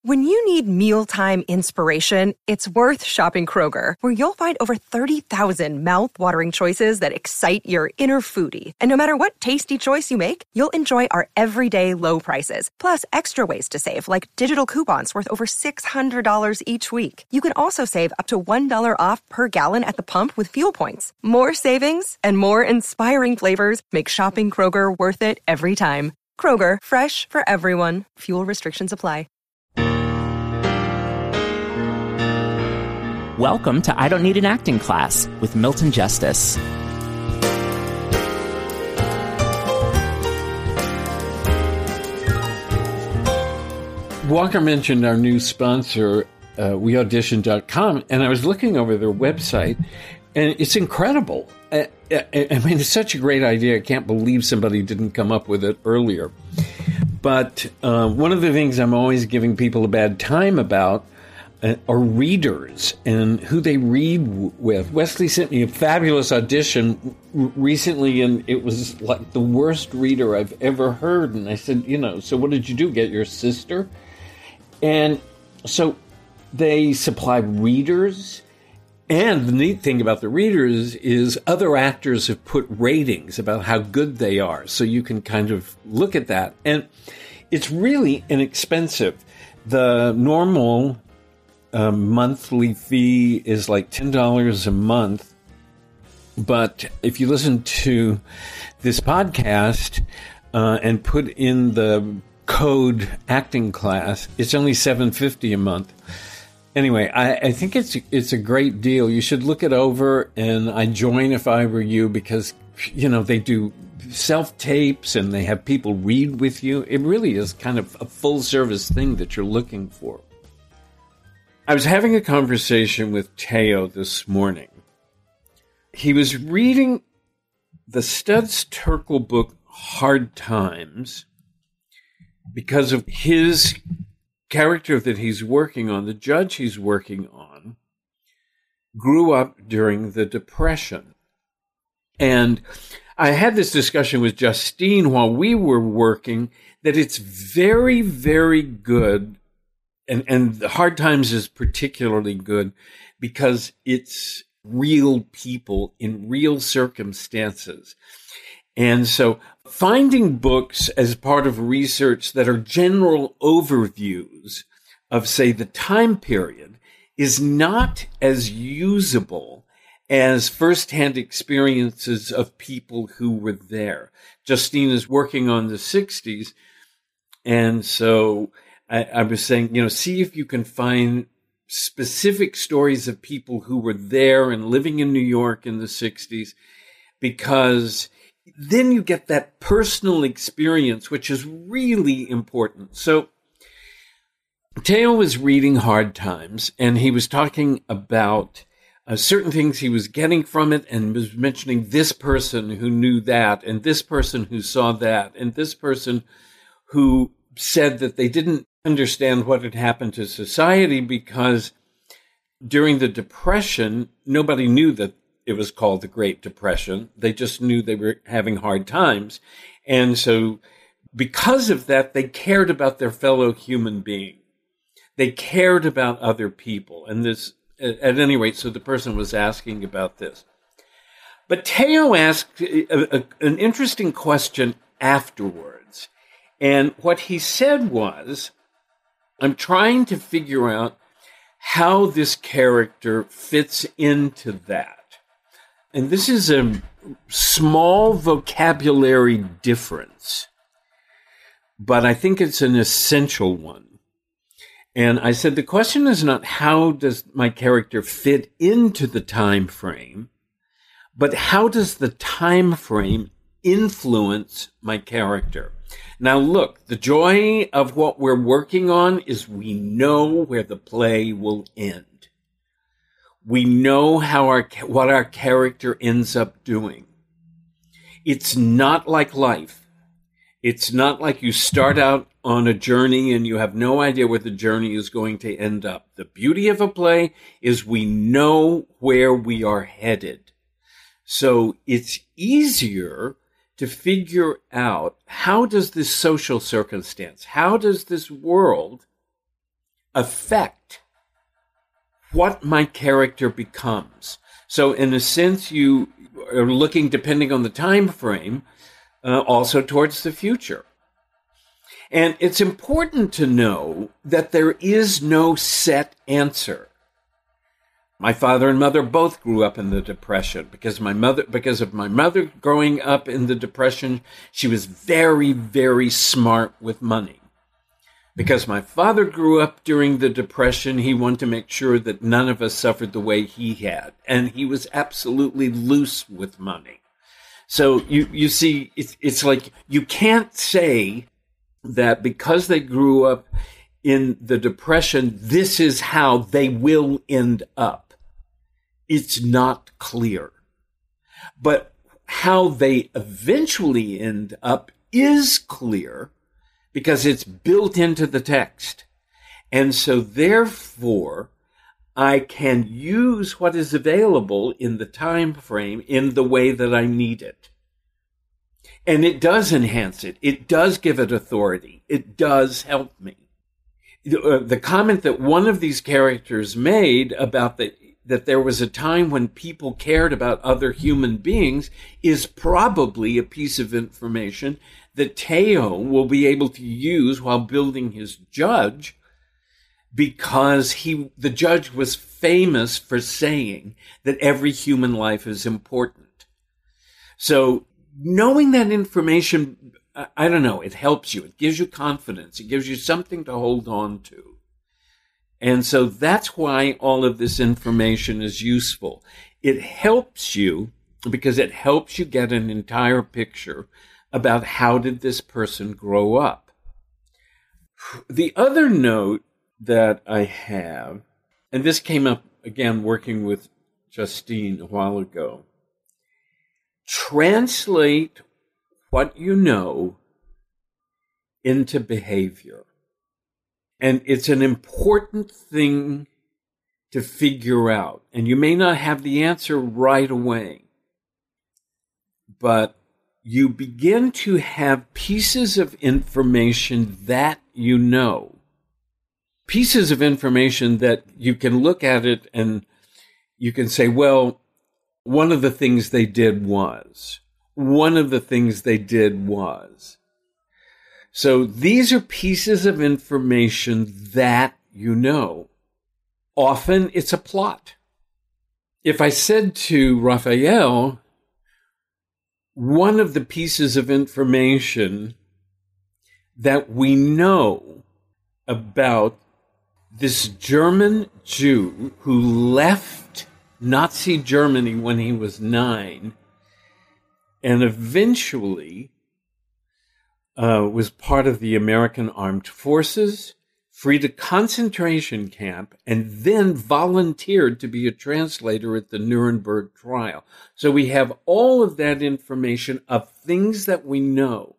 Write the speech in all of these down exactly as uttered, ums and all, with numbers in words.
When you need mealtime inspiration, it's worth shopping Kroger, where you'll find over thirty thousand mouth-watering choices that excite your inner foodie. And no matter what tasty choice you make, you'll enjoy our everyday low prices, plus extra ways to save, like digital coupons worth over six hundred dollars each week. You can also save up to one dollar off per gallon at the pump with fuel points. More savings and more inspiring flavors make shopping Kroger worth it every time. Kroger, fresh for everyone. Fuel restrictions apply. Welcome to I Don't Need an Acting Class with Milton Justice. Walker mentioned our new sponsor, uh, we audition dot com, and I was looking over their website, and it's incredible. I, I, I mean, it's such a great idea. I can't believe somebody didn't come up with it earlier. But uh, one of the things I'm always giving people a bad time about uh, are readers and who they read w- with. Wesley sent me a fabulous audition r- recently, and it was like the worst reader I've ever heard. And I said, you know, so what did you do? Get your sister? And so they supply readers. And the neat thing about the readers is other actors have put ratings about how good they are. So you can kind of look at that. And it's really inexpensive. The normal um, monthly fee is like ten dollars a month. But if you listen to this podcast uh, and put in the code acting class, it's only seven dollars and fifty cents a month. Anyway, I, I think it's it's a great deal. You should look it over, and I'd join if I were you, because, you know, they do self-tapes and they have people read with you. It really is kind of a full-service thing that you're looking for. I was having a conversation with Teo this morning. He was reading the Studs Terkel book, Hard Times, because of his character that he's working on, the judge he's working on, grew up during the Depression. And I had this discussion with Justine while we were working that it's very, very good, and, and the Hard Times is particularly good because it's real people in real circumstances. And so finding books as part of research that are general overviews of, say, the time period is not as usable as firsthand experiences of people who were there. Justine is working on the sixties, and so I, I was saying, you know, see if you can find specific stories of people who were there and living in New York in the sixties, because then you get that personal experience, which is really important. So Teo was reading Hard Times, and he was talking about uh, certain things he was getting from it, and was mentioning this person who knew that, and this person who saw that, and this person who said that they didn't understand what had happened to society because during the Depression, nobody knew that it was called the Great Depression. They just knew they were having hard times. And so because of that, they cared about their fellow human being. They cared about other people. And this, at any rate, so the person was asking about this. But Teo asked a, a, an interesting question afterwards. And what he said was, I'm trying to figure out how this character fits into that. And this is a small vocabulary difference, but I think it's an essential one. And I said, the question is not how does my character fit into the time frame, but how does the time frame influence my character? Now, look, the joy of what we're working on is we know where the play will end. We know how our what our character ends up doing. It's not like life. It's not like you start out on a journey and you have no idea where the journey is going to end up. The beauty of a play is we know where we are headed. So it's easier to figure out, how does this social circumstance, how does this world affect what my character becomes. So in a sense, you are looking, depending on the time frame, uh, also towards the future. And it's important to know that there is no set answer. My father and mother both grew up in the Depression. Because my mother, because of my mother growing up in the Depression, she was very, very smart with money. Because my father grew up during the Depression, he wanted to make sure that none of us suffered the way he had. And he was absolutely loose with money. So you, you see, it's, it's like you can't say that because they grew up in the Depression, this is how they will end up. It's not clear. But how they eventually end up is clear, because it's built into the text. And so therefore, I can use what is available in the time frame in the way that I need it. And it does enhance it. It does give it authority. It does help me. The, uh, the comment that one of these characters made about the, that there was a time when people cared about other human beings is probably a piece of information that Teo will be able to use while building his judge, because he, the judge was famous for saying that every human life is important. So knowing that information, I don't know, it helps you. It gives you confidence. It gives you something to hold on to. And so that's why all of this information is useful. It helps you because it helps you get an entire picture about how did this person grow up. The other note that I have, and this came up again working with Justine a while ago, translate what you know into behavior. And it's an important thing to figure out. And you may not have the answer right away, but you begin to have pieces of information that you know. Pieces of information that you can look at it and you can say, well, one of the things they did was, one of the things they did was. So these are pieces of information that you know. Often it's a plot. If I said to Raphael, one of the pieces of information that we know about this German Jew who left Nazi Germany when he was nine and eventually uh, was part of the American Armed Forces, freed a concentration camp, and then volunteered to be a translator at the Nuremberg trial. So we have all of that information of things that we know.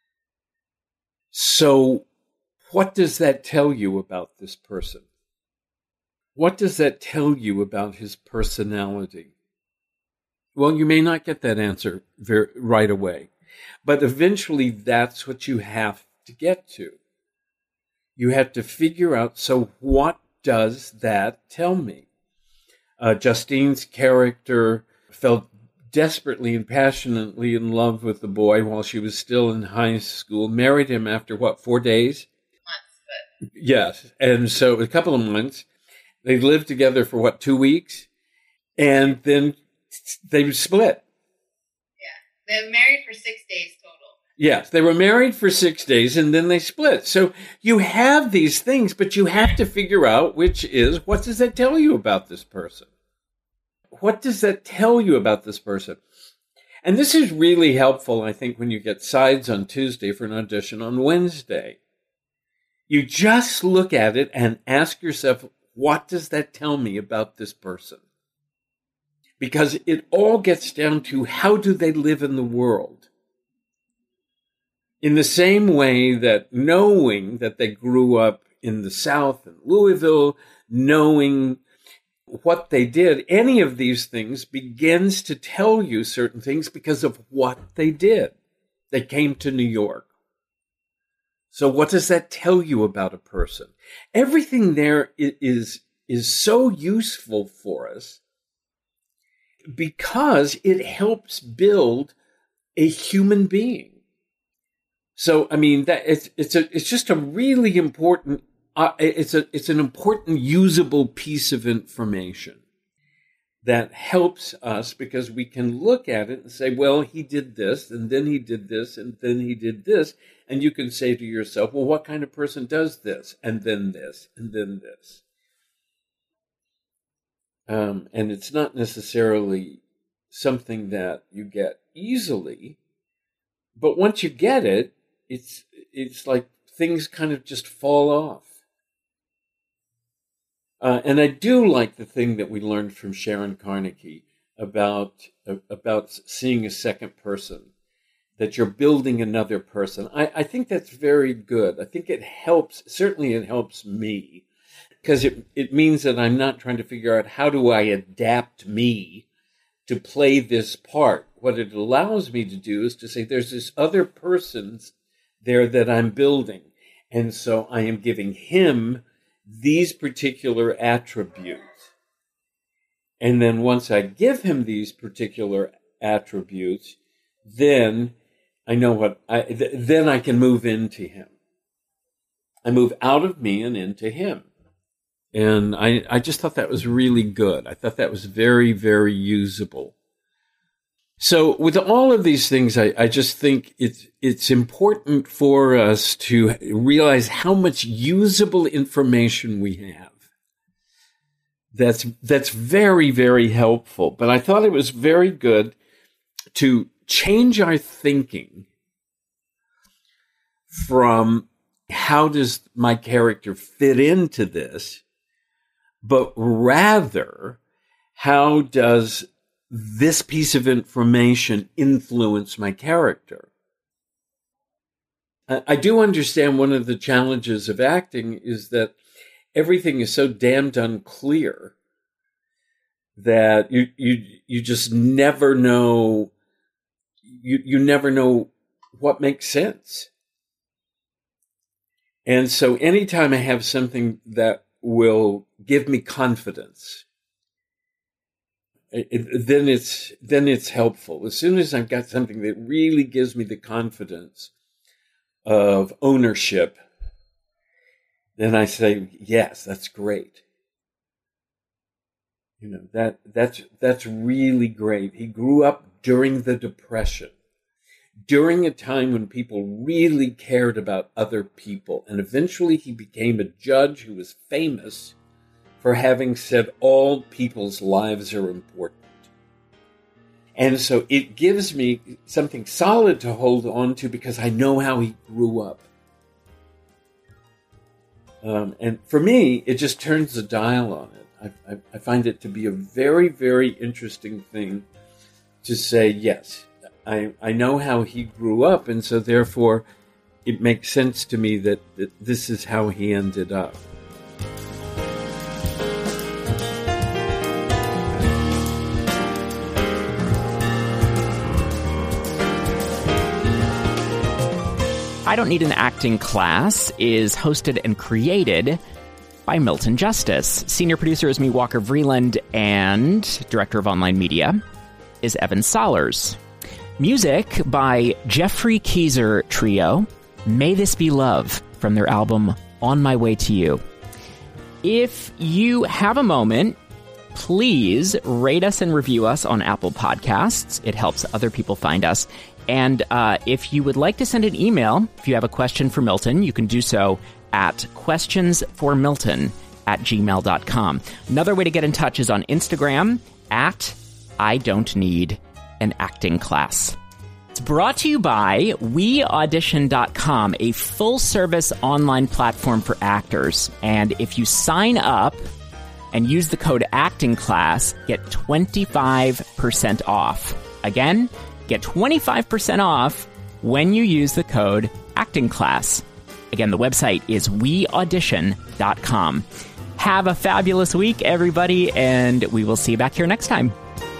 So what does that tell you about this person? What does that tell you about his personality? Well, you may not get that answer very, right away, but eventually that's what you have to get to. You have to figure out, so what does that tell me? Uh, Justine's character felt desperately and passionately in love with the boy while she was still in high school, married him after, what, four days? Months, but... Yes, and so a couple of months. They lived together for, what, two weeks? And then they split. Yeah, they were married for six days total. Yes, they were married for six days and then they split. So you have these things, but you have to figure out which is, what does that tell you about this person? What does that tell you about this person? And this is really helpful, I think, when you get sides on Tuesday for an audition on Wednesday. You just look at it and ask yourself, what does that tell me about this person? Because it all gets down to how do they live in the world? In the same way that knowing that they grew up in the South, in Louisville, knowing what they did, any of these things begins to tell you certain things because of what they did. They came to New York. So what does that tell you about a person? Everything there is, is so useful for us because it helps build a human being. So, I mean, that it's, it's a, it's just a really important, uh, it's a, it's an important usable piece of information that helps us because we can look at it and say, well, he did this, and then he did this, and then he did this. And you can say to yourself, well, what kind of person does this, and then this, and then this? Um, and it's not necessarily something that you get easily, but once you get it, it's it's like things kind of just fall off. Uh, and I do like the thing that we learned from Sharon Carnegie about uh, about seeing a second person, that you're building another person. I, I think that's very good. I think it helps. Certainly, it helps me because it it means that I'm not trying to figure out how do I adapt me to play this part. What it allows me to do is to say there's this other person there that I'm building, and so I am giving him these particular attributes. And then once I give him these particular attributes, then I know what I, th- then I can move into him. I move out of me and into him. And I, I just thought that was really good. I thought that was very, very usable. So with all of these things, I, I just think it's, it's important for us to realize how much usable information we have. That's, that's very, very helpful. But I thought it was very good to change our thinking from how does my character fit into this, but rather how does this piece of information influence my character. I do understand one of the challenges of acting is that everything is so damned unclear that you you you just never know you you never know what makes sense. And so anytime I have something that will give me confidence, It, it, then it's then it's helpful. As soon as I've got something that really gives me the confidence of ownership, then I say, yes, that's great. You know, that that's that's really great. He grew up during the Depression, during a time when people really cared about other people, and eventually he became a judge who was famous for having said all people's lives are important. And so it gives me something solid to hold on to because I know how he grew up. Um, and for me, it just turns the dial on it. I, I, I find it to be a very, very interesting thing to say, yes, I, I know how he grew up, and so therefore it makes sense to me that, that this is how he ended up. I Don't Need an Acting Class is hosted and created by Milton Justice. Senior producer is me, Walker Vreeland, and director of online media is Evan Sollers. Music by Jeffrey Keyser Trio, May This Be Love, from their album On My Way to You. If you have a moment, please rate us and review us on Apple Podcasts. It helps other people find us. And uh, if you would like to send an email, if you have a question for Milton, you can do so at questionsformilton at gmail dot com. Another way to get in touch is on Instagram at I Don't Need an Acting Class. It's brought to you by we audition dot com, a full-service online platform for actors. And if you sign up and use the code ActingClass, get twenty-five percent off. Again, get twenty-five percent off when you use the code ActingClass. Again, the website is we audition dot com. Have a fabulous week, everybody, and we will see you back here next time.